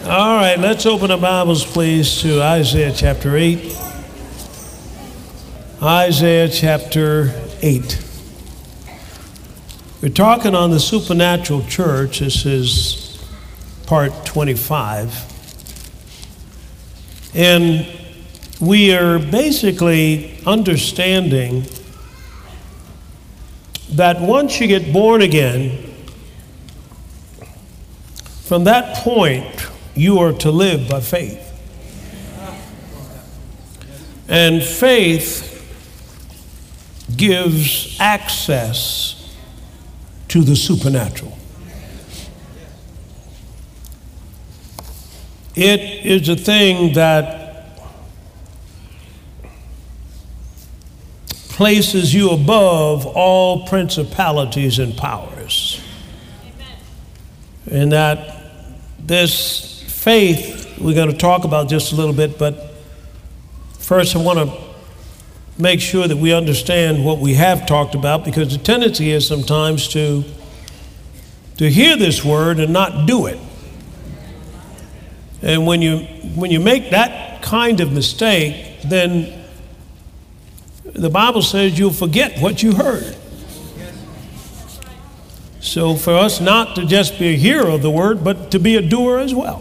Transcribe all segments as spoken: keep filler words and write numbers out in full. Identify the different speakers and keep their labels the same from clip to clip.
Speaker 1: All right, let's open our Bibles, please, to Isaiah chapter eight. Isaiah chapter eight. We're talking on the supernatural church. This is part twenty-five. And we are basically understanding that once you get born again, from that point, you are to live by faith. And faith gives access to the supernatural. It is a thing that places you above all principalities and powers. And that this faith, we're going to talk about just a little bit, but first I want to make sure that we understand what we have talked about, because the tendency is sometimes to, to hear this word and not do it. And when you, when you make that kind of mistake, then the Bible says you'll forget what you heard. So for us not to just be a hearer of the word, but to be a doer as well.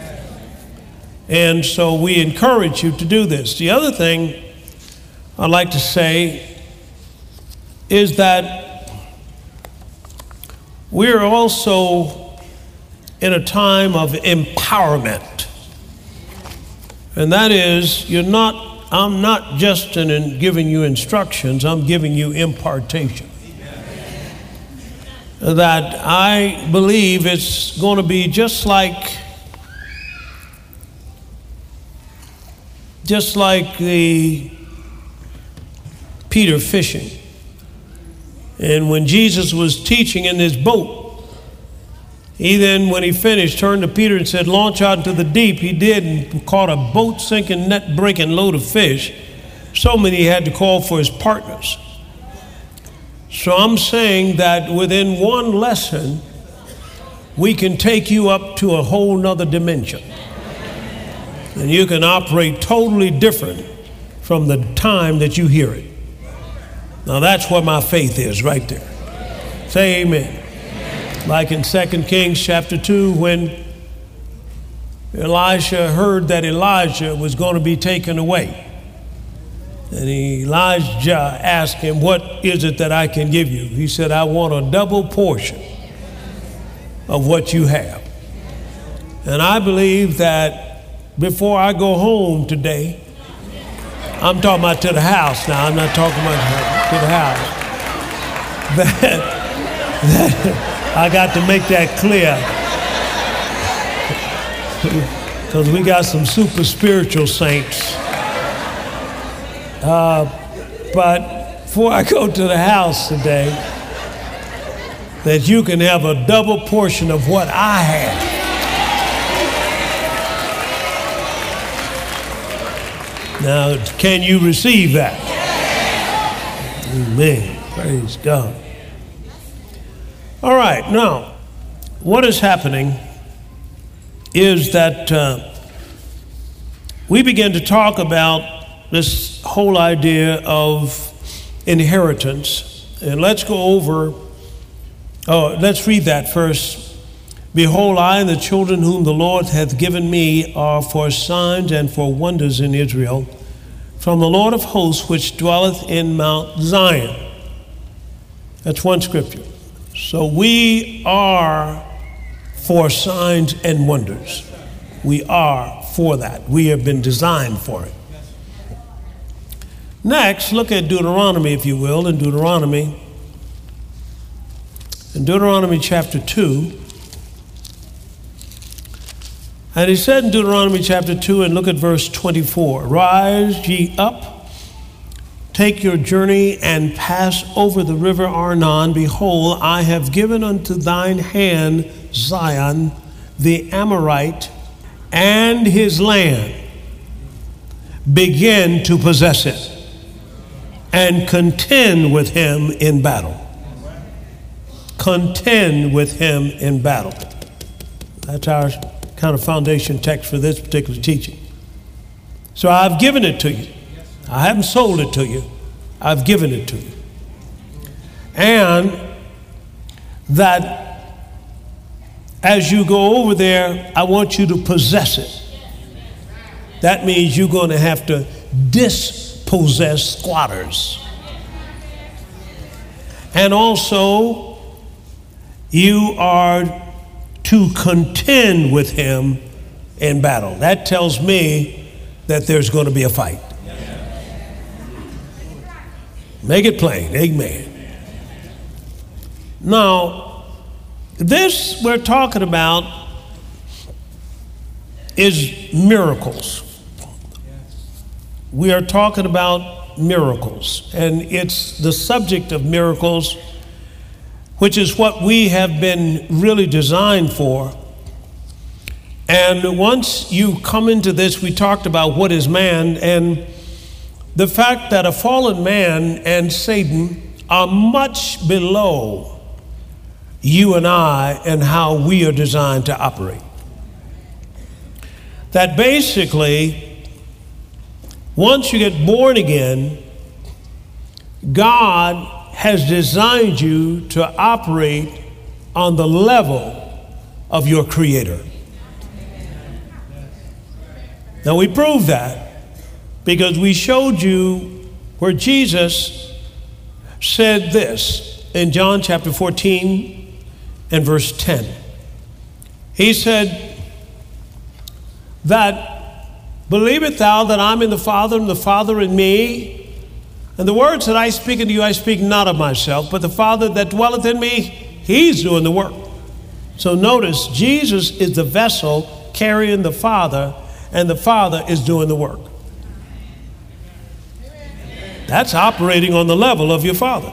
Speaker 1: And so we encourage you to do this. The other thing I'd like to say is that we're also in a time of empowerment. And that is, you're not, I'm not just in giving you instructions, I'm giving you impartation. That I believe it's going to be just like just like the Peter fishing. And when Jesus was teaching in this boat, he then, when he finished, turned to Peter and said, launch out into the deep. He did, and caught a boat-sinking, net-breaking load of fish. So many he had to call for his partners. So I'm saying that within one lesson, we can take you up to a whole nother dimension. And you can operate totally different from the time that you hear it. Now that's what my faith is right there. Say amen. Like in Second Kings chapter two, when Elisha heard that Elijah was going to be taken away. And Elijah asked him, what is it that I can give you? He said, I want a double portion of what you have. And I believe that before I go home today, I'm talking about to the house now, I'm not talking about to the house, that, that I got to make that clear. Because we got some super spiritual saints. Uh, but before I go to the house today, that you can have a double portion of what I have. Now, can you receive that? Amen. Praise God. All right. Now, what is happening is that uh, we begin to talk about this whole idea of inheritance. And let's go over, oh, let's read that first. Behold, I and the children whom the Lord hath given me are for signs and for wonders in Israel, from the Lord of hosts which dwelleth in Mount Zion. That's one scripture. So we are for signs and wonders. We are for that. We have been designed for it. Next, look at Deuteronomy, if you will, in Deuteronomy. In Deuteronomy chapter two. And he said in Deuteronomy chapter two, and look at verse twenty-four, rise ye up, take your journey, and pass over the river Arnon. Behold, I have given unto thine hand Zion, the Amorite, and his land. Begin to possess it, and contend with him in battle. Contend with him in battle. That's our kind of foundation text for this particular teaching. So I've given it to you. I haven't sold it to you. I've given it to you. And that as you go over there, I want you to possess it. That means you're going to have to dispossess squatters. And also, you are to contend with him in battle. That tells me that there's going to be a fight. Make it plain. Amen. Now, this we're talking about is miracles. We are talking about miracles, and it's the subject of miracles, which is what we have been really designed for. And once you come into this, we talked about what is man, and the fact that a fallen man and Satan are much below you and I and how we are designed to operate. That basically, once you get born again, God has designed you to operate on the level of your Creator. Now, we proved that because we showed you where Jesus said this in John chapter fourteen and verse ten. He said that, believest thou that I'm in the Father and the Father in me? And the words that I speak unto you, I speak not of myself, but the Father that dwelleth in me, he's doing the work. So notice, Jesus is the vessel carrying the Father, and the Father is doing the work. That's operating on the level of your Father.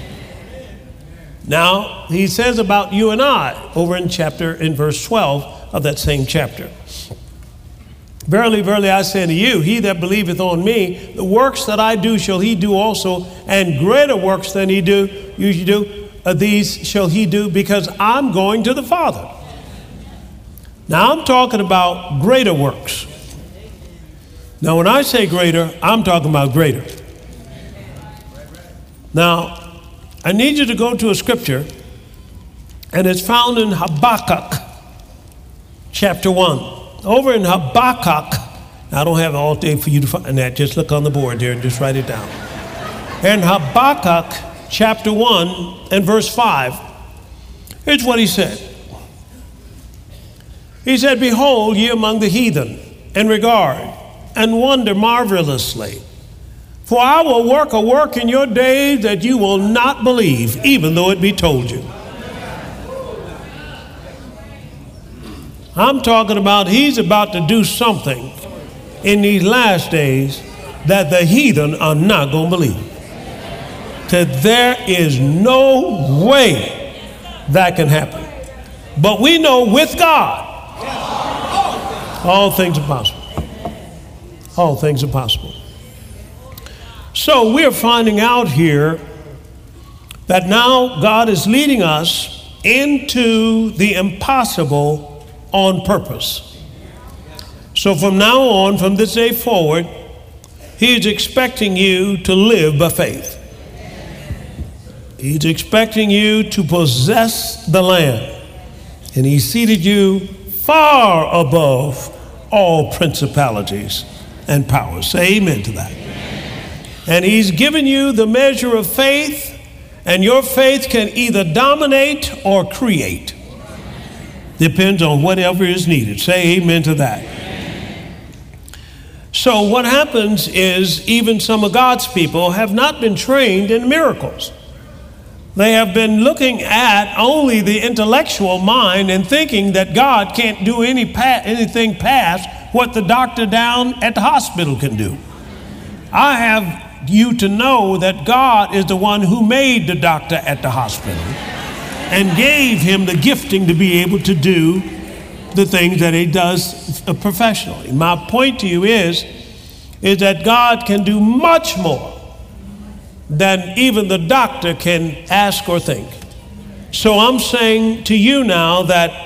Speaker 1: Now, he says about you and I over in chapter, in verse twelve of that same chapter. Verily, verily, I say unto you, he that believeth on me, the works that I do shall he do also, and greater works than he do, you should do, uh, these shall he do, because I'm going to the Father. Now, I'm talking about greater works. Now, when I say greater, I'm talking about greater. Now, I need you to go to a scripture, and it's found in Habakkuk, chapter one. Over in Habakkuk, I don't have all day for you to find that. Just look on the board there and just write it down. In Habakkuk, chapter one and verse five, here's what he said. He said, behold, ye among the heathen, and regard, and wonder marvelously. For I will work a work in your days that you will not believe, even though it be told you. I'm talking about he's about to do something in these last days that the heathen are not going to believe. That there is no way that can happen. But we know with God, all things are possible. All things are possible. So we're finding out here that now God is leading us into the impossible on purpose. So from now on, from this day forward, he is expecting you to live by faith. He's expecting you to possess the land. And he seated you far above all principalities and powers. Say amen to that. And he's given you the measure of faith, and your faith can either dominate or create. Depends on whatever is needed. Say amen to that. Amen. So what happens is even some of God's people have not been trained in miracles. They have been looking at only the intellectual mind and thinking that God can't do any pa- anything past what the doctor down at the hospital can do. I have you to know that God is the one who made the doctor at the hospital and gave him the gifting to be able to do the things that he does professionally. My point to you is, is that God can do much more than even the doctor can ask or think. So I'm saying to you now that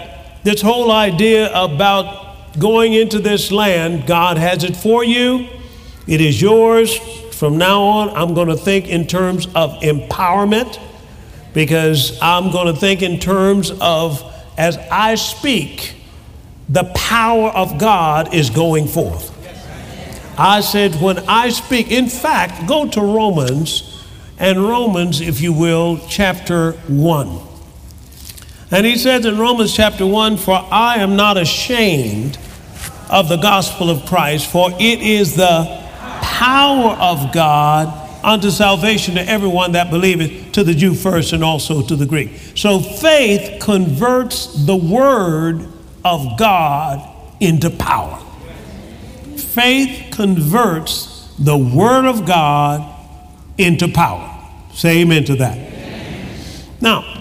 Speaker 1: this whole idea about going into this land. God has it for you. It is yours. From now on, I'm going to think in terms of empowerment, because I'm going to think in terms of, as I speak, the power of God is going forth. I said, when I speak, in fact, go to Romans, and Romans, if you will, chapter one. And he says in Romans chapter one, for I am not ashamed of the gospel of Christ, for it is the power of God unto salvation to everyone that believeth, to the Jew first and also to the Greek. So faith converts the word of God into power. Faith converts the word of God into power. Say amen to that. Amen. Now,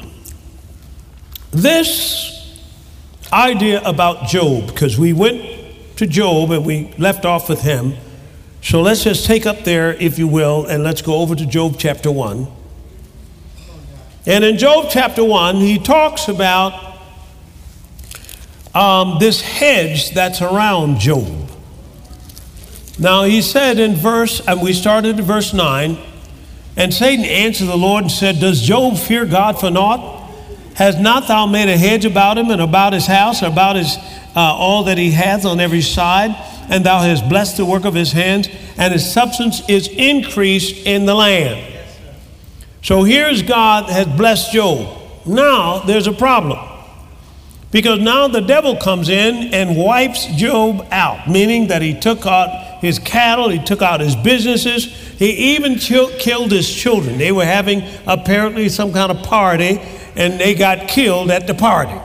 Speaker 1: this idea about Job, because we went to Job and we left off with him. So let's just take up there, if you will, and let's go over to Job chapter one. And in Job chapter one, he talks about um, this hedge that's around Job. Now he said in verse, and we started at verse nine, and Satan answered the Lord and said, does Job fear God for naught? Has not thou made a hedge about him and about his house, or about his uh, all that he hath on every side? And thou hast blessed the work of his hands, and his substance is increased in the land. So here's God has blessed Job. Now there's a problem, because now the devil comes in and wipes Job out, meaning that he took out his cattle, he took out his businesses, he even ch- killed his children. They were having apparently some kind of party, and they got killed at the party.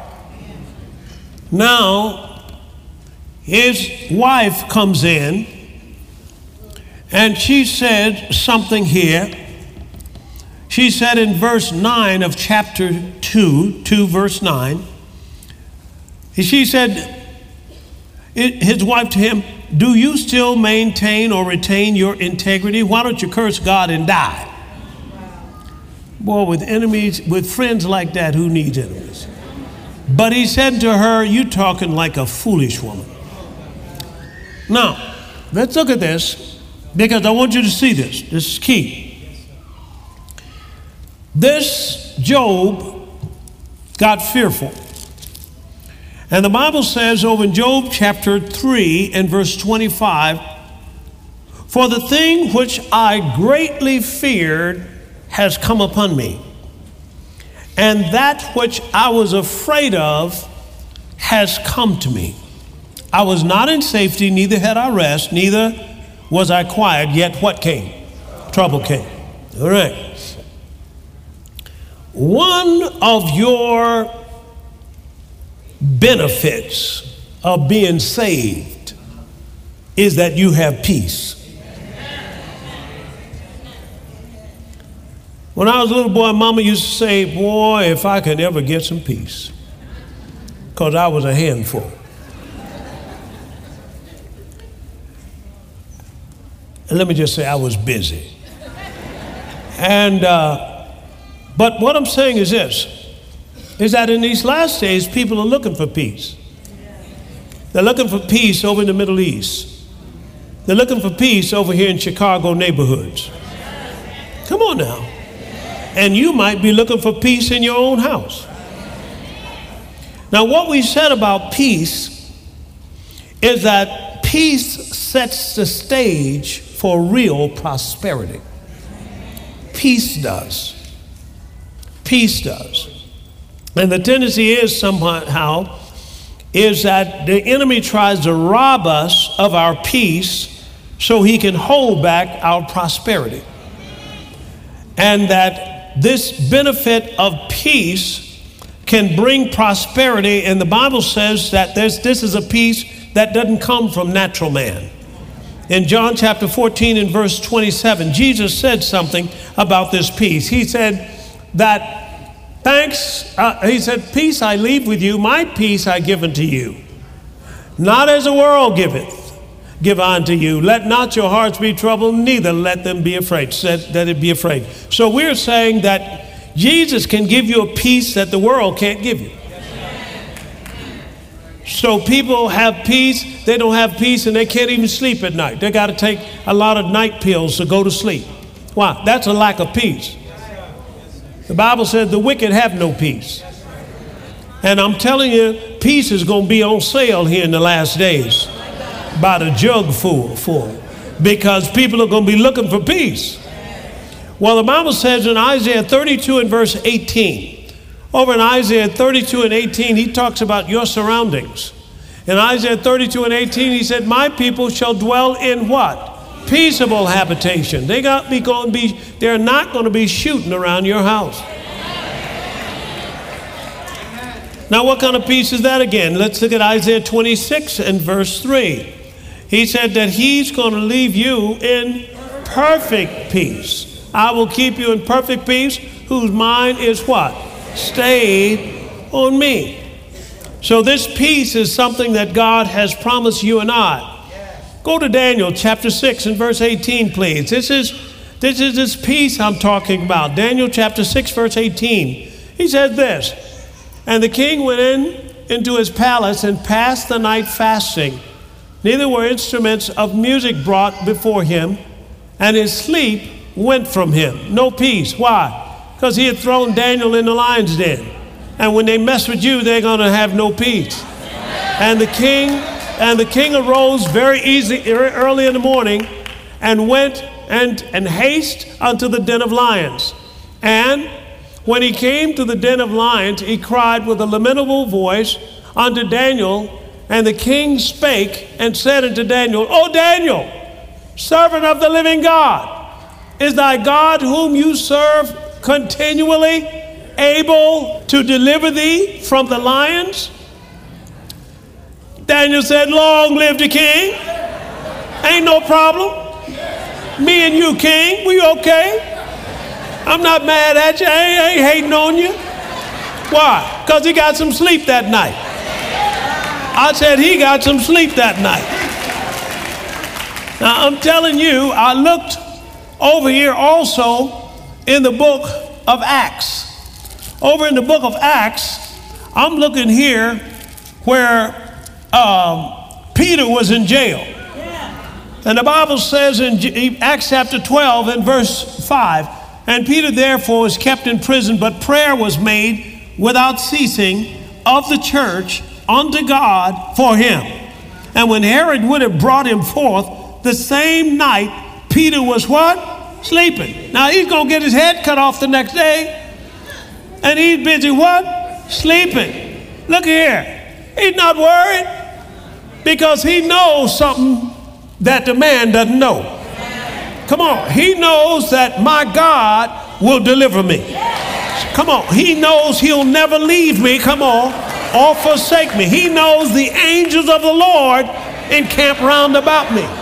Speaker 1: Now his wife comes in, and she said something here. She said in verse nine of chapter two, two verse nine, she said, his wife to him, do you still maintain or retain your integrity? Why don't you curse God and die? Boy, with enemies, with friends like that, who needs enemies? But he said to her, you talking like a foolish woman. Now, let's look at this, because I want you to see this. This is key. This Job got fearful. And the Bible says over in Job chapter three and verse twenty-five, for the thing which I greatly feared has come upon me, and that which I was afraid of has come to me. I was not in safety, neither had I rest, neither was I quiet, yet what came? Trouble came. All right. One of your benefits of being saved is that you have peace. When I was a little boy, Mama used to say, boy, if I could ever get some peace, because I was a handful. And let me just say, I was busy. And, uh, but what I'm saying is this, is that in these last days, people are looking for peace. They're looking for peace over in the Middle East. They're looking for peace over here in Chicago neighborhoods. Come on now. And you might be looking for peace in your own house. Now, what we said about peace is that peace sets the stage for real prosperity. Peace does. Peace does. And the tendency is somehow is that the enemy tries to rob us of our peace so he can hold back our prosperity. And that this benefit of peace can bring prosperity. And the Bible says that there's, this is a peace that doesn't come from natural man. In John chapter fourteen and verse twenty-seven, Jesus said something about this peace. He said that Thanks, uh, he said, peace I leave with you, my peace I give unto you. Not as the world giveth, give I unto you. Let not your hearts be troubled, neither let them be afraid. Said that it be afraid. So we're saying that Jesus can give you a peace that the world can't give you. So people have peace, they don't have peace, and they can't even sleep at night. They got to take a lot of night pills to go to sleep. Why? That's a lack of peace. The Bible says the wicked have no peace. And I'm telling you, peace is going to be on sale here in the last days by the jug full, full, because people are going to be looking for peace. Well, the Bible says in Isaiah thirty-two and verse eighteen, over in Isaiah thirty-two and eighteen, he talks about your surroundings. In Isaiah thirty-two and eighteen, he said, my people shall dwell in what? Peaceable habitation. They got be going to be, they're not going to be shooting around your house. Now, what kind of peace is that again? Let's look at Isaiah twenty-six and verse three. He said that he's going to leave you in perfect peace. I will keep you in perfect peace, whose mind is what? Stayed on me. So this peace is something that God has promised you and I. Go to Daniel chapter six and verse eighteen, please. This is this is this peace I'm talking about. Daniel chapter six, verse eighteen. He says this, and the king went in into his palace and passed the night fasting. Neither were instruments of music brought before him, and his sleep went from him. No peace. Why? Because he had thrown Daniel in the lion's den. And when they mess with you, they're going to have no peace. And the king, and the king arose very easy, early in the morning, and went and, and haste unto the den of lions. And when he came to the den of lions, he cried with a lamentable voice unto Daniel. And the king spake and said unto Daniel, O Daniel, servant of the living God, is thy God whom you serve continually able to deliver thee from the lions? Daniel said, long live the king. Ain't no problem. Me and you, king, we okay. I'm not mad at you. I ain't, I ain't hating on you. Why? Because he got some sleep that night. I said he got some sleep that night. Now I'm telling you, I looked over here also in the book of Acts. Over in the book of Acts, I'm looking here where um, Peter was in jail. And the Bible says in Acts chapter twelve and verse five, and Peter therefore was kept in prison, but prayer was made without ceasing of the church unto God for him. And when Herod would have brought him forth, the same night Peter was what? Sleeping. Now he's going to get his head cut off the next day. And he's busy what? Sleeping. Look here. He's not worried because he knows something that the man doesn't know. Come on. He knows that my God will deliver me. Come on. He knows he'll never leave me. Come on. Or forsake me. He knows the angels of the Lord encamp round about me.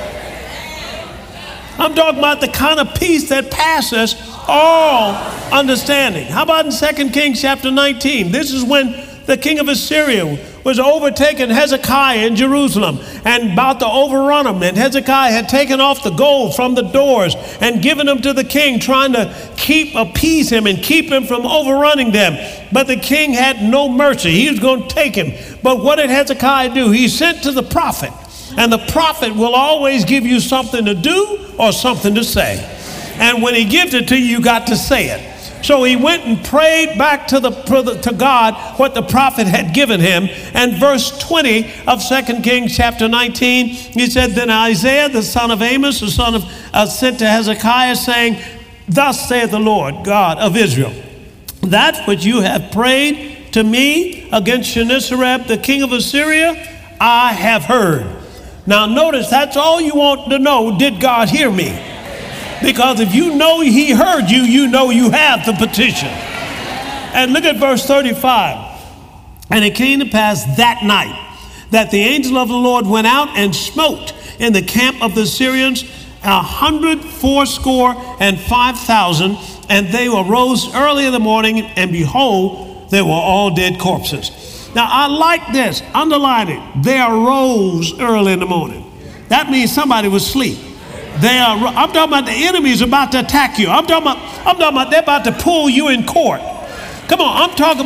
Speaker 1: I'm talking about the kind of peace that passes all understanding. How about in Second Kings chapter nineteen? This is when the king of Assyria was overtaking Hezekiah in Jerusalem and about to overrun him. And Hezekiah had taken off the gold from the doors and given them to the king, trying to keep appease him and keep him from overrunning them. But the king had no mercy. He was going to take him. But what did Hezekiah do? He sent to the prophet. And the prophet will always give you something to do or something to say. And when he gives it to you, you got to say it. So he went and prayed back to the to God what the prophet had given him. And verse twenty of Second Kings chapter nineteen, he said, then Isaiah, the son of Amos, the son of, uh, sent to Hezekiah, saying, thus saith the Lord God of Israel, that which you have prayed to me against Sennacherib, the king of Assyria, I have heard. Now notice, that's all you want to know. Did God hear me? Because if you know he heard you, you know you have the petition. And look at verse thirty-five. And it came to pass that night that the angel of the Lord went out and smote in the camp of the Syrians a hundred fourscore and five thousand, and they arose early in the morning, and behold, they were all dead corpses. Now, I like this. Underline it. They arose early in the morning. That means somebody was asleep. They are. I'm talking about the enemy is about to attack you. I'm talking about. I'm talking about they're about to pull you in court. Come on. I'm talking about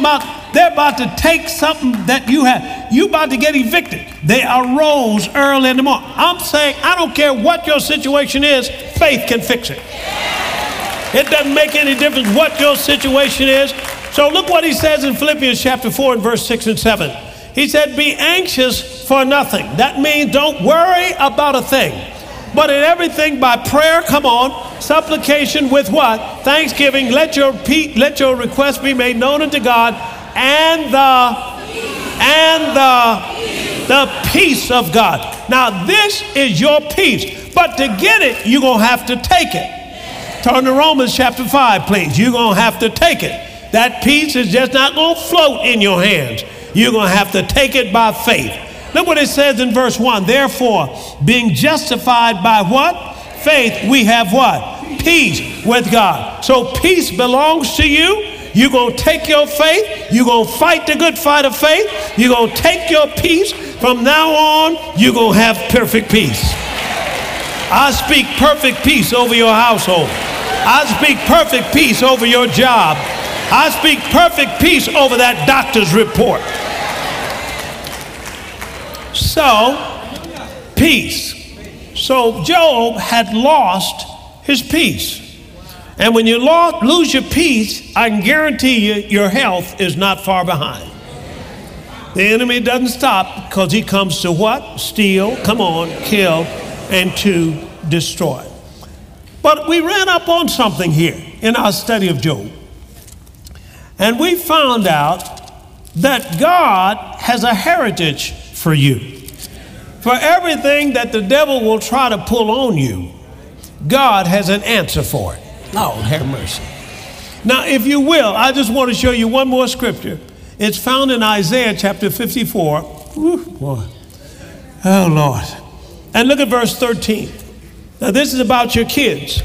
Speaker 1: They're about to take something that you have. You about to get evicted. They arose early in the morning. I'm saying, I don't care what your situation is, faith can fix it. It doesn't make any difference what your situation is. So look what he says in Philippians chapter four and verse six and seven. He said, be anxious for nothing. That means don't worry about a thing. But in everything by prayer, come on, supplication with what? Thanksgiving. Let your pe- let your request be made known unto God, and the and the the peace of God. Now this is your peace, but to get it, you're gonna have to take it. Turn to Romans chapter five, please. You're gonna have to take it. That peace is just not gonna float in your hands. You're gonna have to take it by faith. Look what it says in verse one. Therefore, being justified by what? Faith, we have what? Peace with God. So peace belongs to you. You're going to take your faith. You're going to fight the good fight of faith. You're going to take your peace. From now on, you're going to have perfect peace. I speak perfect peace over your household. I speak perfect peace over your job. I speak perfect peace over that doctor's report. So, peace. So Job had lost his peace. And when you lo- lose your peace, I can guarantee you your health is not far behind. The enemy doesn't stop because he comes to what? Steal, come on, kill, and to destroy. But we ran up on something here in our study of Job. And we found out that God has a heritage for you. For everything that the devil will try to pull on you, God has an answer for it. Lord, have mercy. Now, if you will, I just want to show you one more scripture. It's found in Isaiah chapter fifty-four. Whew, boy. Oh, Lord. And look at verse thirteen. Now, this is about your kids.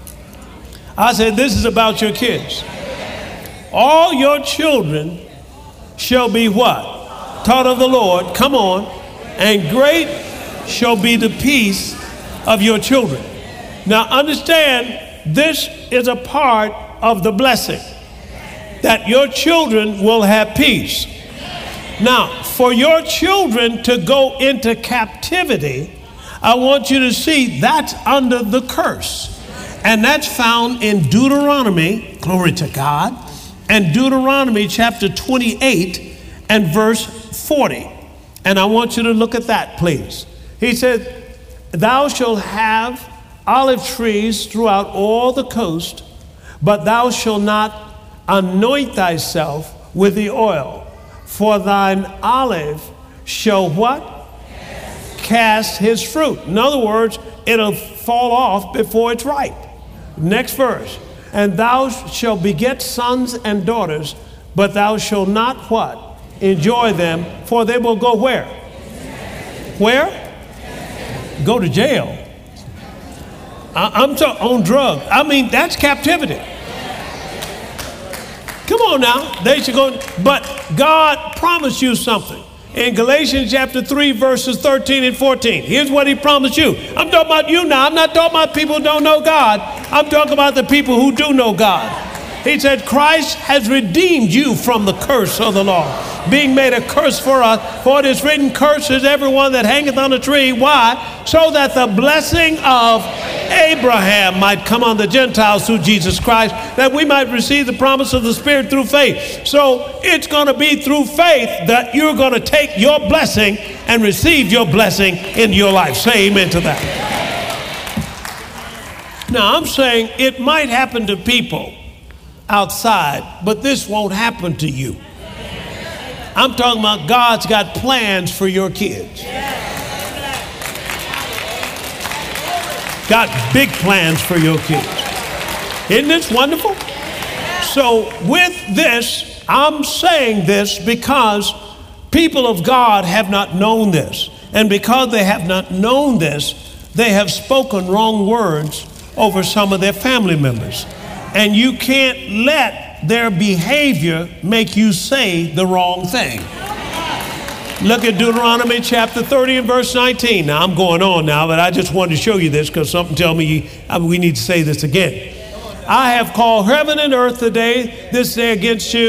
Speaker 1: I said, this is about your kids. All your children shall be what? Taught of the Lord. Come on. And great shall be the peace of your children. Now understand, this is a part of the blessing, that your children will have peace. Now, for your children to go into captivity, I want you to see that's under the curse. And that's found in Deuteronomy, glory to God, and Deuteronomy chapter twenty-eight and verse forty. And I want you to look at that, please. He said, thou shalt have olive trees throughout all the coast, but thou shalt not anoint thyself with the oil, for thine olive shall what? Cast his fruit. In other words, it'll fall off before it's ripe. Next verse. And thou shalt beget sons and daughters, but thou shalt not what? Enjoy them, for they will go where? Where? Go to jail. I, I'm talking on drugs. I mean, that's captivity. Come on now. They should go. But God promised you something. In Galatians chapter three, verses thirteen and fourteen. Here's what he promised you. I'm talking about you now. I'm not talking about people who don't know God. I'm talking about the people who do know God. He said, Christ has redeemed you from the curse of the law, being made a curse for us. For it is written, cursed is everyone that hangeth on a tree. Why? So that the blessing of Abraham might come on the Gentiles through Jesus Christ, that we might receive the promise of the Spirit through faith. So it's going to be through faith that you're going to take your blessing and receive your blessing in your life. Say amen to that. Now, I'm saying it might happen to people outside, but this won't happen to you. I'm talking about God's got plans for your kids. Got big plans for your kids. Isn't this wonderful? So with this, I'm saying this because people of God have not known this. And because they have not known this, they have spoken wrong words over some of their family members. And you can't let their behavior make you say the wrong thing. Look at Deuteronomy chapter thirty and verse nineteen. Now, I'm going on now, but I just wanted to show you this because something tell me we need to say this again. I have called heaven and earth today, this day against you,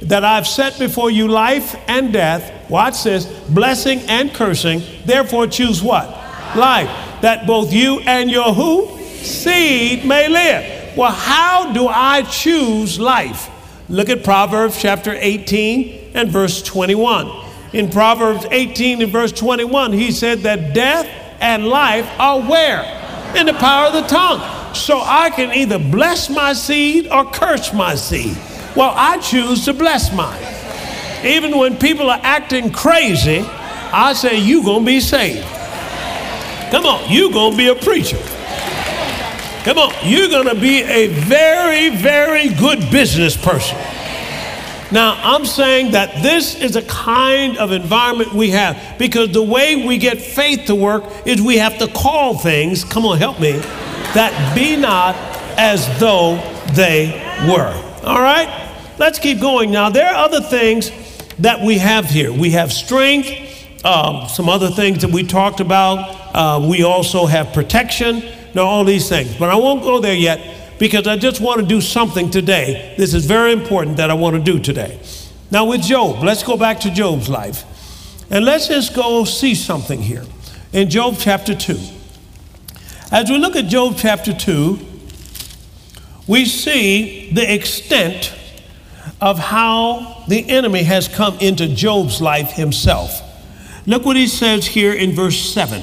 Speaker 1: that I've set before you life and death. Watch this, blessing and cursing. Therefore choose what? Life. That both you and your who? Seed may live. Well, how do I choose life? Look at Proverbs chapter eighteen and verse twenty-one. In Proverbs eighteen and verse twenty-one, he said that death and life are where? In the power of the tongue. So I can either bless my seed or curse my seed. Well, I choose to bless mine. Even when people are acting crazy, I say, you gonna be saved. Come on, you gonna be a preacher. Come on, you're gonna be a very, very good business person. Now, I'm saying that this is a kind of environment we have, because the way we get faith to work is we have to call things, come on, help me, that be not as though they were. All right, let's keep going. Now, there are other things that we have here. We have strength, um, some other things that we talked about. Uh, we also have protection. Now, all these things, but I won't go there yet, because I just want to do something today. This is very important that I want to do today. Now with Job, let's go back to Job's life. And let's just go see something here in Job chapter two. As we look at Job chapter two, we see the extent of how the enemy has come into Job's life himself. Look what he says here in verse seven.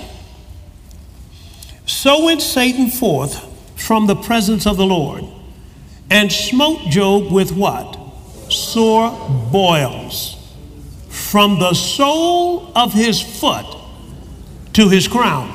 Speaker 1: So went Satan forth from the presence of the Lord, and smote Job with what? Sore boils, from the sole of his foot to his crown.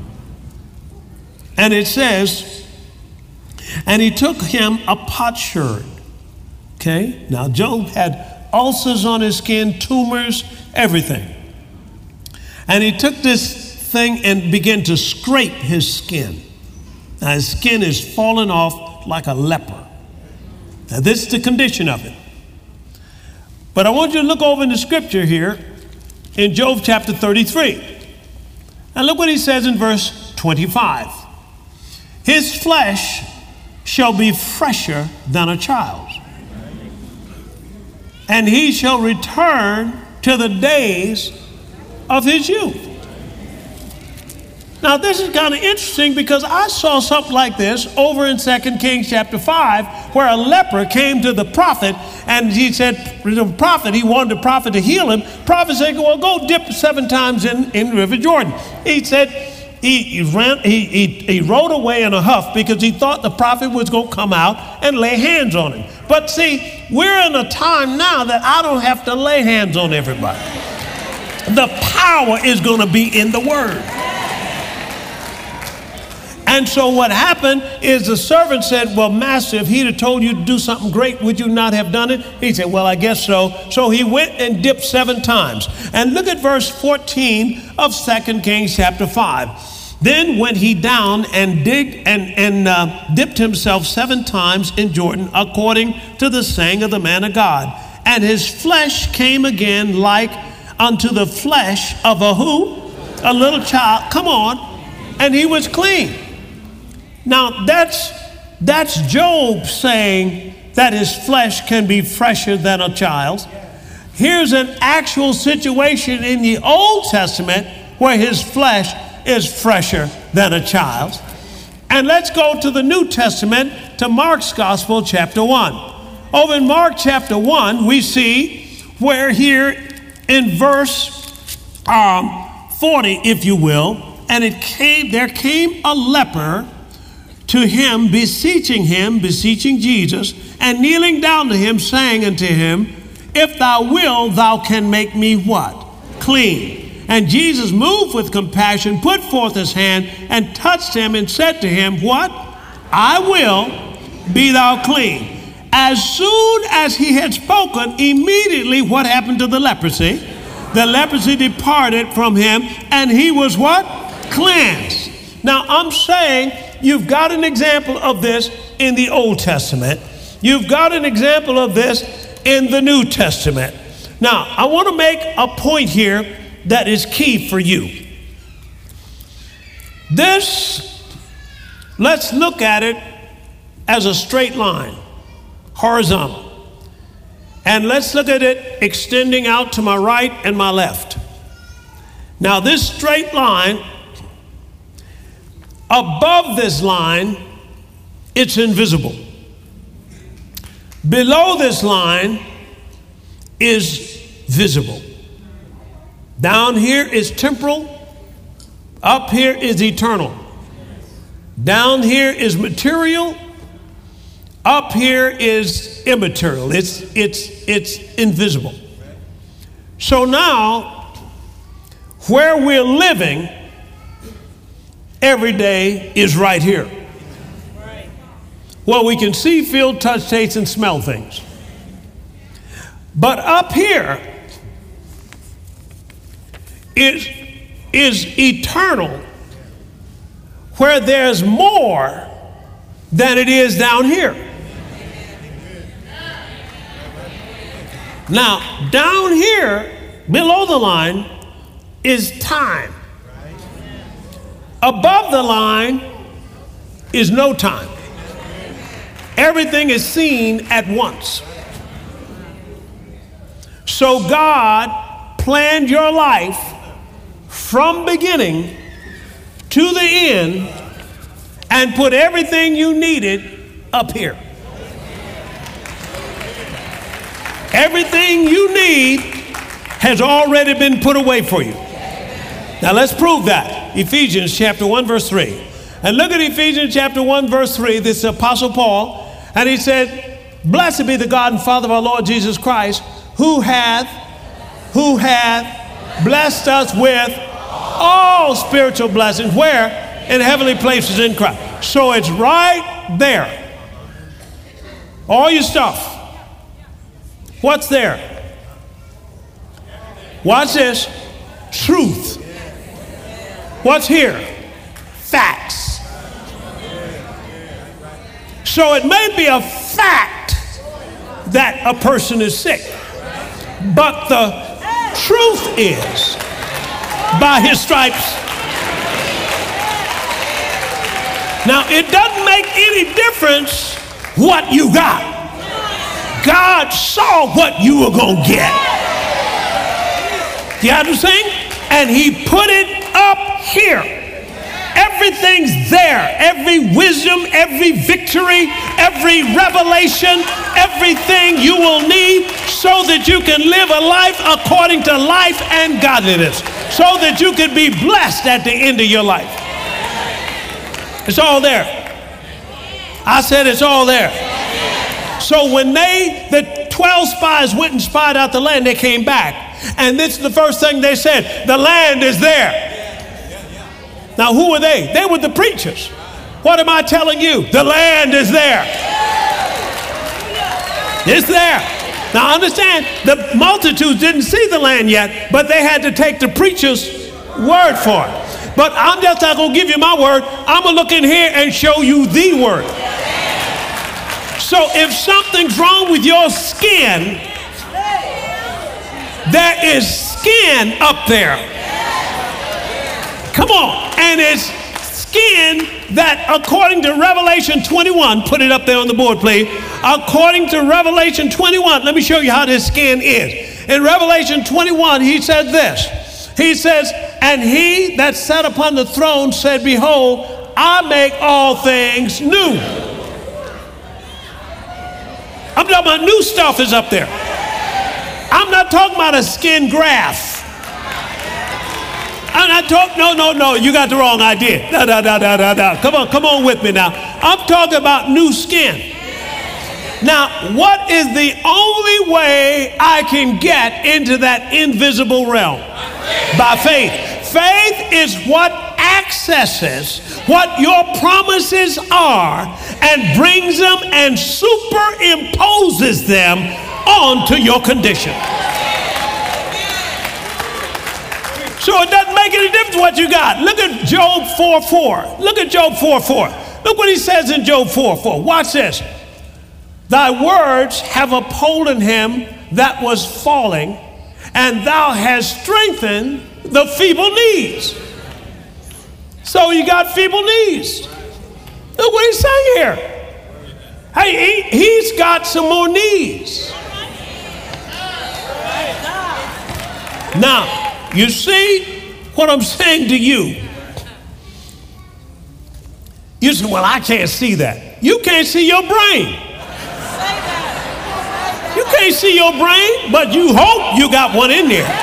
Speaker 1: And it says, and he took him a potsherd. Okay, now Job had ulcers on his skin, tumors, everything. And he took this thing and began to scrape his skin. Now his skin is falling off like a leper. Now this is the condition of it. But I want you to look over in the scripture here in Job chapter thirty-three. And look what he says in verse twenty-five. His flesh shall be fresher than a child's, and he shall return to the days of his youth. Now, this is kind of interesting, because I saw something like this over in Second Kings chapter five, where a leper came to the prophet, and he said, the prophet, he wanted the prophet to heal him. Prophet said, well, go dip seven times in, in River Jordan. He said, he, he, ran, he, he, he rode away in a huff, because he thought the prophet was going to come out and lay hands on him. But see, we're in a time now that I don't have to lay hands on everybody. The power is going to be in the word. And so what happened is the servant said, well, master, if he'd have told you to do something great, would you not have done it? He said, well, I guess so. So he went and dipped seven times. And look at verse fourteen of Second Kings chapter five. Then went he down and digged and, and uh, dipped himself seven times in Jordan, according to the saying of the man of God. And his flesh came again like unto the flesh of a who? A little child. Come on. And he was clean. Now, that's, that's Job saying that his flesh can be fresher than a child's. Here's an actual situation in the Old Testament where his flesh is fresher than a child's. And let's go to the New Testament, to Mark's Gospel, chapter one. Over in Mark chapter one, we see where here in verse um, forty, if you will, and it came, there came a leper to him, beseeching him, beseeching Jesus, and kneeling down to him, saying unto him, if thou will, thou can make me what? Clean. And Jesus, moved with compassion, put forth his hand and touched him and said to him, what? I will, be thou clean. As soon as he had spoken, immediately what happened to the leprosy? The leprosy departed from him, and he was what? Cleansed. Now, I'm saying you've got an example of this in the Old Testament. You've got an example of this in the New Testament. Now, I want to make a point here that is key for you. This, let's look at it as a straight line, horizontal. And let's look at it extending out to my right and my left. Now this straight line, above this line, it's invisible. Below this line is visible. Down here is temporal. Up here is eternal. Down here is material. Up here is immaterial. It's, it's, it's invisible. So now, where we're living every day is right here. Well, we can see, feel, touch, taste, and smell things. But up here is, is eternal, where there's more than it is down here. Now, down here, below the line, is time. Above the line is no time. Everything is seen at once. So God planned your life from beginning to the end and put everything you needed up here. Everything you need has already been put away for you. Now let's prove that. Ephesians chapter one, verse three. And look at Ephesians chapter one, verse three. This is Apostle Paul. And he said, blessed be the God and Father of our Lord Jesus Christ, who hath, who hath blessed us with all spiritual blessings. Where? In heavenly places in Christ. So it's right there. All your stuff. What's there? Watch this. Truth. What's here? Facts. So it may be a fact that a person is sick, but the truth is, by his stripes. Now, it doesn't make any difference what you got. God saw what you were going to get. You understand? And he put it up here. Everything's there. Every wisdom, every victory, every revelation, everything you will need so that you can live a life according to life and godliness. So that you can be blessed at the end of your life. It's all there. I said it's all there. So when they, the twelve spies went and spied out the land, they came back. And this is the first thing they said, the land is there. Now who were they? They were the preachers. What am I telling you? The land is there. It's there. Now understand, the multitudes didn't see the land yet, but they had to take the preacher's word for it. But I'm just not going to give you my word. I'm going to look in here and show you the word. So if something's wrong with your skin, there is skin up there. Come on. And it's skin that, according to Revelation twenty-one, put it up there on the board, please. According to Revelation twenty-one, let me show you how this skin is. In Revelation twenty-one, he said this. He says, and he that sat upon the throne said, behold, I make all things new. I'm talking about new stuff is up there. I'm not talking about a skin graft. I'm not talking, no, no, no, you got the wrong idea. Da, da, da, da, da, da. Come on, come on with me now. I'm talking about new skin. Now, what is the only way I can get into that invisible realm? By faith. Faith is what accesses what your promises are and brings them and superimposes them onto your condition. So it doesn't make any difference what you got. Look at Job four four. Look at Job four four. Look what he says in Job four four. Watch this. Thy words have upholden him that was falling, and thou hast strengthened the feeble knees. So you got feeble knees. Look what he's saying here. Hey, he, he's got some more knees. Now, you see what I'm saying to you? You say, well, I can't see that. You can't see your brain. You can't see your brain, but you hope you got one in there.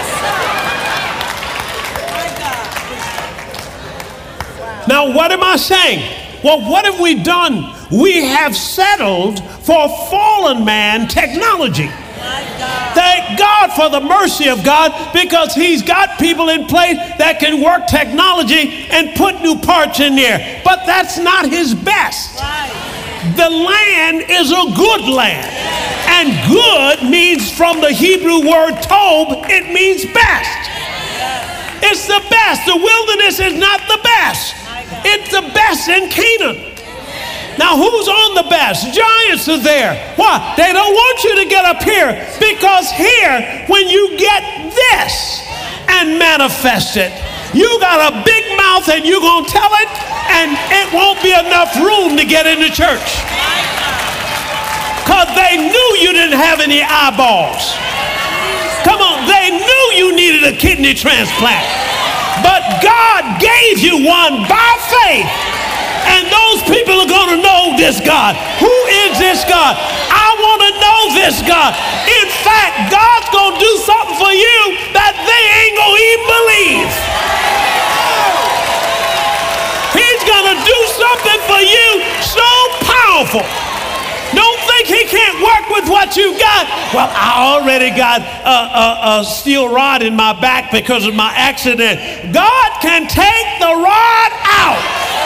Speaker 1: Now, what am I saying? Well, what have we done? We have settled for fallen man technology. Thank God for the mercy of God, because he's got people in place that can work technology and put new parts in there. But that's not his best. The land is a good land. And good means, from the Hebrew word tov, it means best. It's the best. The wilderness is not the best. It's the best in Canaan. Now, who's on the best? Giants are there. Why? They don't want you to get up here, because here, when you get this and manifest it, you got a big mouth and you're going to tell it, and it won't be enough room to get into church. Because they knew you didn't have any eyeballs. Come on, they knew you needed a kidney transplant. But God gave you one by faith. And those people are going to know this God. Who is this God? I want to know this God. In fact, God's going to do something for you that they ain't going to even believe. He's going to do something for you so powerful. Don't think he can't work with what you got. Well, I already got a, a, a steel rod in my back because of my accident. God can take the rod out.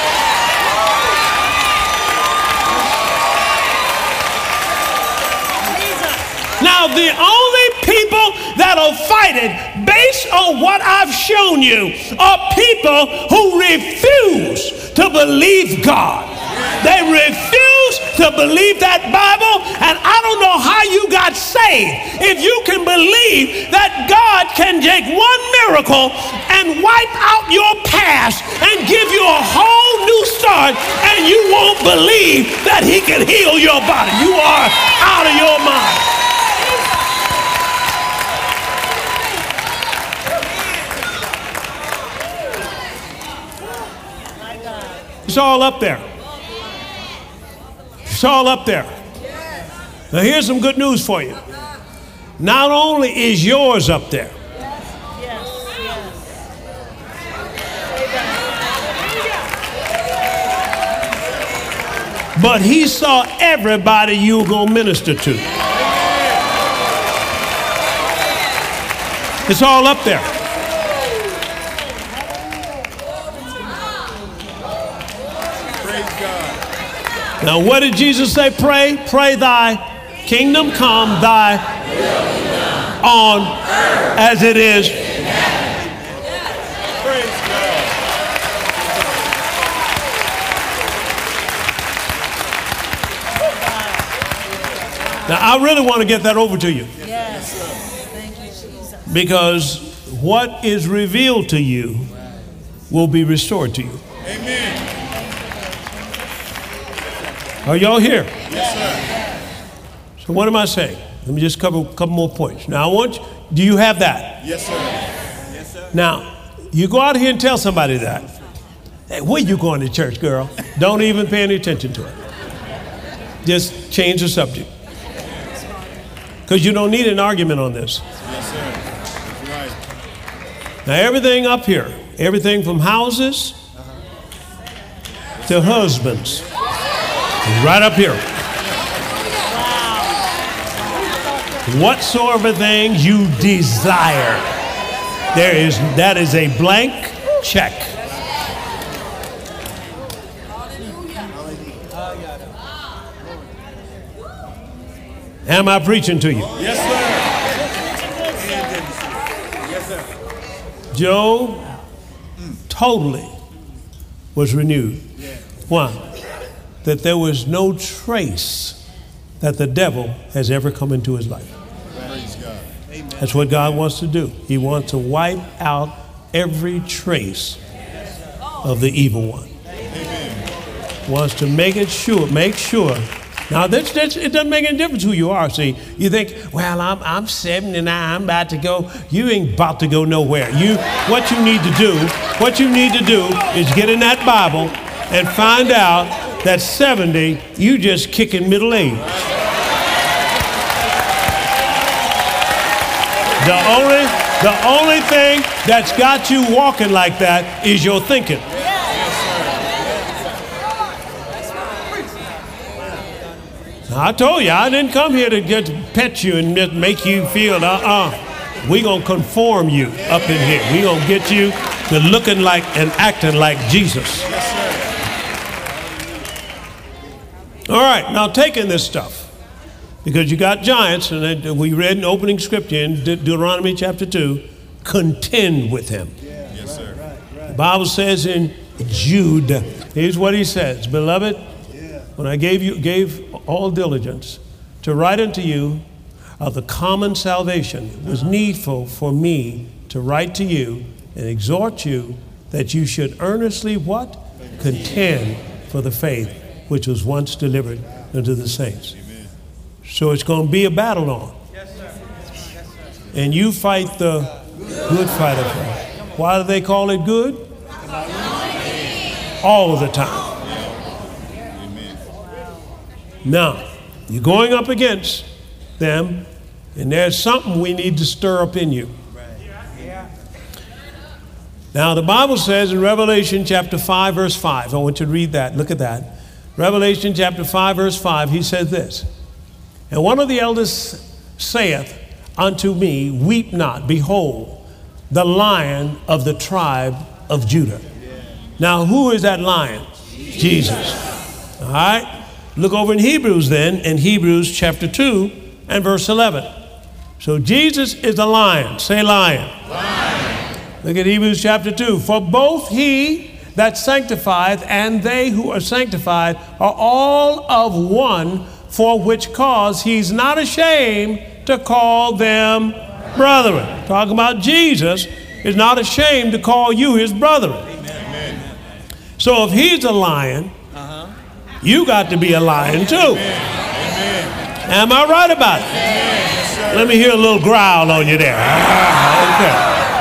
Speaker 1: Now, the only people that'll fight it, based on what I've shown you, are people who refuse to believe God. They refuse to believe that Bible, and I don't know how you got saved. If you can believe that God can take one miracle and wipe out your past and give you a whole new start, and you won't believe that he can heal your body, you are out of your mind. It's all up there. It's all up there. Now, here's some good news for you. Not only is yours up there, but he saw everybody you were going to minister to. It's all up there. Now, what did Jesus say? Pray, pray thy kingdom come, thy will be done on earth as it is in heaven. Praise God. Now, I really want to get that over to you. Yes. Thank you, Jesus. Because what is revealed to you will be restored to you. Amen. Are y'all here? Yes, sir. So what am I saying? Let me just cover a couple more points. Now, I want you, do you have that? Yes, sir. Yes, sir. Now, you go out here and tell somebody that. Hey, where you going to church, girl? Don't even pay any attention to it. Just change the subject. Because you don't need an argument on this. Yes, sir. That's right. Now, everything up here, everything from houses uh-huh. to husbands, right up here. Wow. Whatsoever things you desire, there is that is a blank check. Am I preaching to you? Yes, sir. Yes, sir. Job totally was renewed. Why? That there was no trace that the devil has ever come into his life. Praise God. That's what God wants to do. He wants to wipe out every trace of the evil one. Amen. Wants to make it sure, make sure Now, this, this, it doesn't make any difference who you are. See, you think, well, I'm, I'm seventy-nine, I'm about to go. You ain't about to go nowhere. You, what you need to do, what you need to do is get in that Bible and find out that seventy, you just kicking middle age. The only, the only thing that's got you walking like that is your thinking. I told you, I didn't come here to just pet you and make you feel, uh-uh. We're going to conform you up in here. We're going to get you to looking like and acting like Jesus. All right, now taking this stuff, because you got giants, and we read in opening scripture in De- Deuteronomy chapter two, contend with him.
Speaker 2: Yes, sir.
Speaker 1: The Bible says in Jude, here's what he says, beloved, when I gave you gave all diligence to write unto you of the common salvation, it was needful for me to write to you and exhort you that you should earnestly what? Contend for the faith which was once delivered unto the saints. So it's going to be a battle on. And you fight the good fight of faith. Why do they call it good? All the time. Now, you're going up against them, and there's something we need to stir up in you. Now, the Bible says in Revelation chapter five, verse five, I want you to read that. Look at that. Revelation chapter five, verse five, he says this, and one of the elders saith unto me, weep not, behold, the Lion of the tribe of Judah. Now, who is that lion? Jesus. All right. Look over in Hebrews then, in Hebrews chapter two and verse eleven. So Jesus is the lion. Say lion. Lion. Look at Hebrews chapter two. For both he that sanctifieth and they who are sanctified are all of one, for which cause he's not ashamed to call them brethren. Talking about Jesus is not ashamed to call you his brethren. Amen. So if he's a lion, you got to be a lion too. Amen. Am I right about it? Yes, let me hear a little growl on you there. Okay.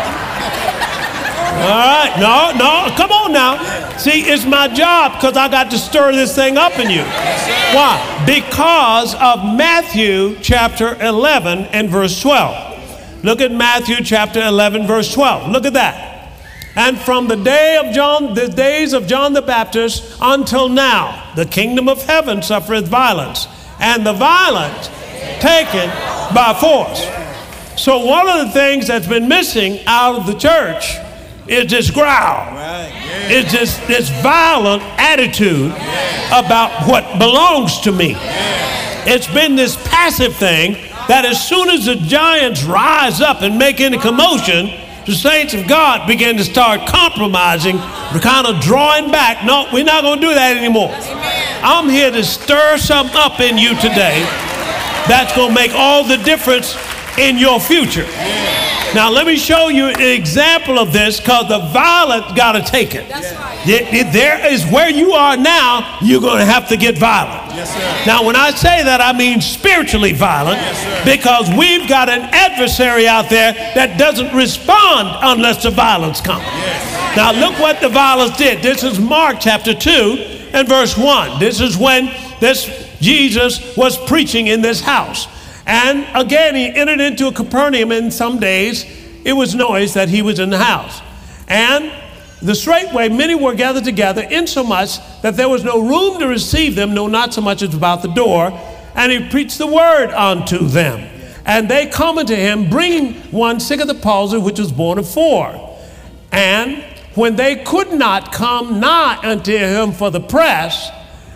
Speaker 1: All right. No, no, come on now. See, it's my job because I got to stir this thing up in you. Why? Because of Matthew chapter eleven and verse twelve. Look at Matthew chapter eleven, verse twelve. Look at that. And from the day of John, the days of John the Baptist until now, the kingdom of heaven suffereth violence, and the violent taken by force. So one of the things that's been missing out of the church is this growl. It's this, this violent attitude about what belongs to me. It's been this passive thing that as soon as the giants rise up and make any commotion, the saints of God begin to start compromising, kind of drawing back. No, we're not going to do that anymore. Amen. I'm here to stir something up in you today that's going to make all the difference in your future. Amen. Now, let me show you an example of this, because the violent got to take it. That's right. There is where you are now, you're going to have to get violent. Yes, sir. Now, when I say that, I mean spiritually violent, yes, because we've got an adversary out there that doesn't respond unless the violence comes. Yes. Now, look what the violence did. This is Mark chapter two and verse one. This is when this Jesus was preaching in this house. And again, he entered into a Capernaum, and some days it was noised that he was in the house. And the straightway many were gathered together, insomuch that there was no room to receive them, no, not so much as about the door. And he preached the word unto them. And they come unto him, bringing one sick of the palsy, which was born of four. And when they could not come nigh unto him for the press,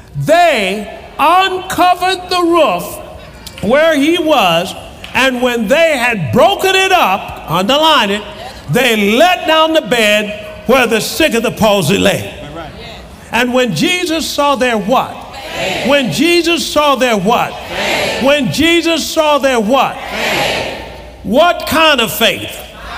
Speaker 1: they uncovered the roof where he was, and when they had broken it up, underline it, they let down the bed where the sick of the palsy lay. And when Jesus saw their what? Faith. When Jesus saw their what? Faith. When Jesus saw their what? Faith. What kind of faith?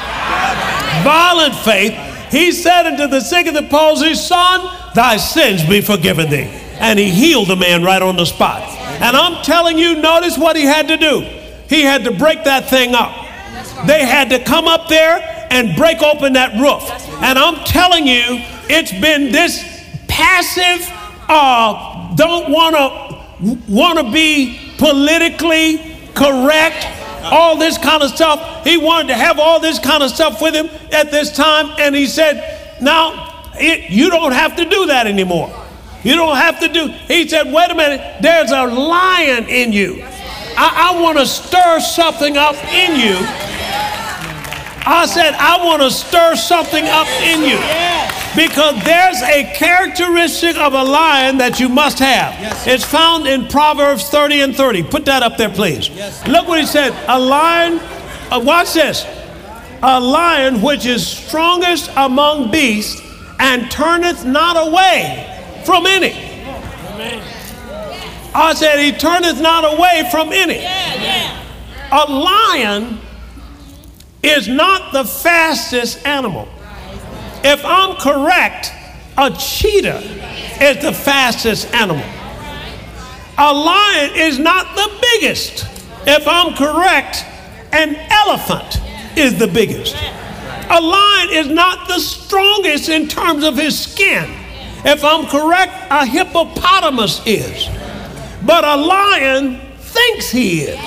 Speaker 1: Violent faith. He said unto the sick of the palsy, son, thy sins be forgiven thee. And he healed the man right on the spot. And I'm telling you, notice what he had to do. He had to break that thing up. They had to come up there and break open that roof. And I'm telling you, it's been this passive, uh, don't want to want to be politically correct, all this kind of stuff. He wanted to have all this kind of stuff with him at this time. And he said, now, it, you don't have to do that anymore. You don't have to do. He said, wait a minute, there's a lion in you. I, I want to stir something up in you. I said, I want to stir something up in you. Because there's a characteristic of a lion that you must have. Yes. It's found in Proverbs thirty and thirty. Put that up there, please. Yes. Look what he said. A lion, uh, watch this. A lion which is strongest among beasts and turneth not away from any. Amen. I said, he turneth not away from any. Yeah, yeah. A lion is not the fastest animal. If I'm correct, a cheetah is the fastest animal. A lion is not the biggest. If I'm correct, an elephant is the biggest. A lion is not the strongest in terms of his skin. If I'm correct, a hippopotamus is. But a lion thinks he is.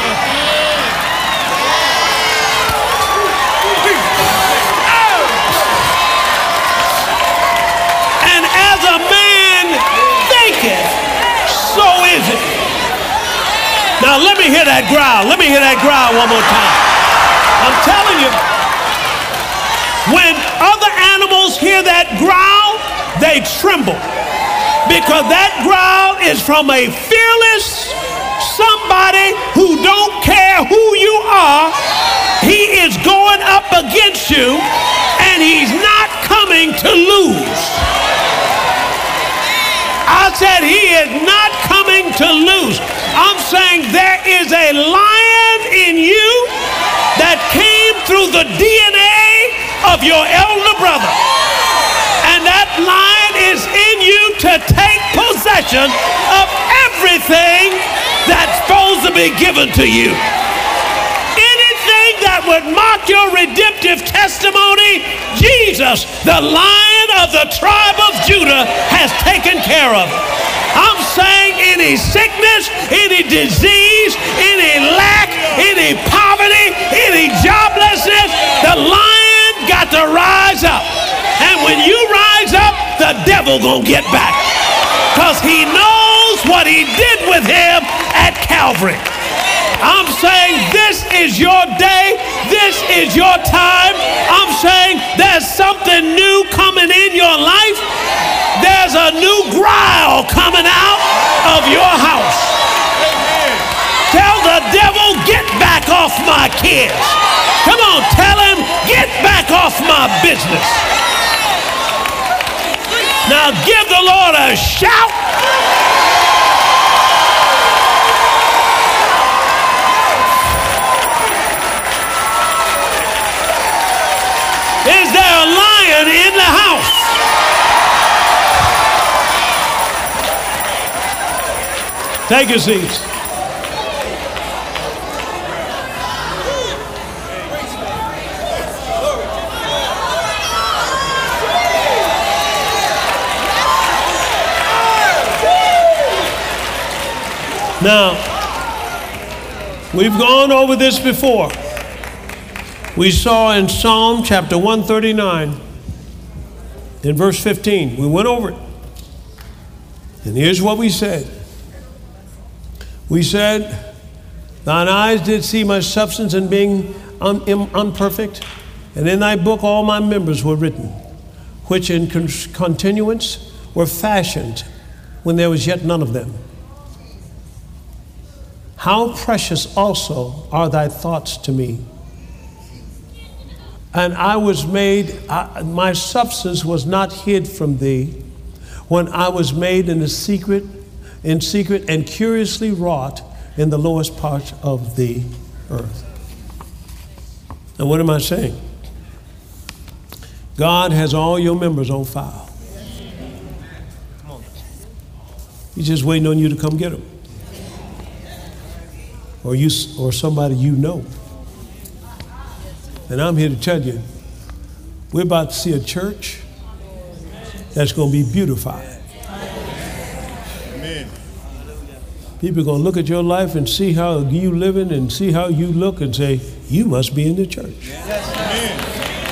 Speaker 1: So is it. Now let me hear that growl. Let me hear that growl one more time. I'm telling you, when other animals hear that growl, they tremble. Because that growl is from a fearless somebody who don't care who you are. He is going up against you and he's not coming to lose. I said he is not coming to lose. I'm saying there is a lion in you that came through the D N A of your elder brother. And that lion is in you to take possession of everything that's supposed to be given to you. Anything that would mock your redemptive testimony, Jesus, the Lion of the tribe of Judah, has taken care of it. I'm saying any sickness, any disease, any lack, any poverty, any joblessness, the lion got to rise up. And when you rise up, the devil gonna get back. Because he knows what he did with him at Calvary. I'm saying this is your day. This is your time. I'm saying there's something new coming in your life. There's a new growl coming out of your house. Tell the devil, get back off my kids. Come on, tell him, get back off my business. Now give the Lord a shout. Is there a lion in the house? Take your seats. Now, we've gone over this before. We saw in Psalm chapter one thirty-nine, in verse fifteen, we went over it. And here's what we said. We said, thine eyes did see my substance and being un- im- unperfect, and in thy book all my members were written, which in con- continuance were fashioned when there was yet none of them. How precious also are thy thoughts to me. And I was made, I, my substance was not hid from thee when I was made in the secret, in secret and curiously wrought in the lowest part of the earth. Now what am I saying? God has all your members on file. He's just waiting on you to come get them. or you or somebody you know. And I'm here to tell you, we're about to see a church that's going to be beautified.
Speaker 2: Amen.
Speaker 1: People are going to look at your life and see how you living and see how you look and say, you must be in the church.
Speaker 2: Yes. Amen.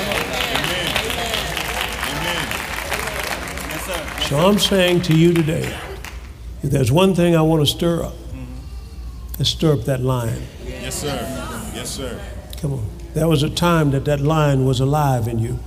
Speaker 2: Amen. Amen. Yes, sir.
Speaker 1: So I'm saying to you today, if there's one thing I want to stir up, let's stir up that lion.
Speaker 2: Yes, sir. Yes, sir.
Speaker 1: Come on. There was a time that that lion was alive in you.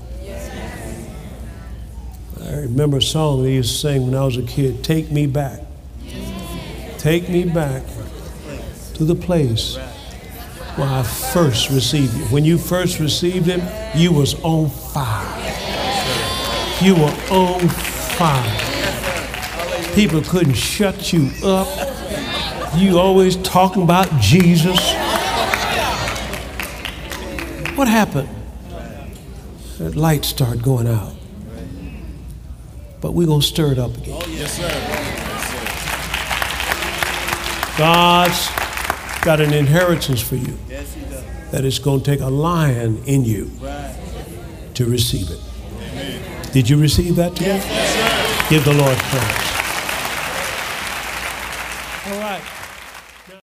Speaker 1: I remember a song they used to sing when I was a kid, Take Me Back. Take me back to the place where I first received you. When you first received him, you was on fire. You were on fire. People couldn't shut you up. You always talking about Jesus. What happened? That light started going out. But we're going to stir it up again.
Speaker 2: Yes, sir.
Speaker 1: God's got an inheritance for you.
Speaker 3: Yes, he does.
Speaker 1: That it's going to take a lion in you
Speaker 3: Right.
Speaker 1: to receive it.
Speaker 2: Amen.
Speaker 1: Did you receive that today?
Speaker 2: Yes, sir.
Speaker 1: Give the Lord praise. All right.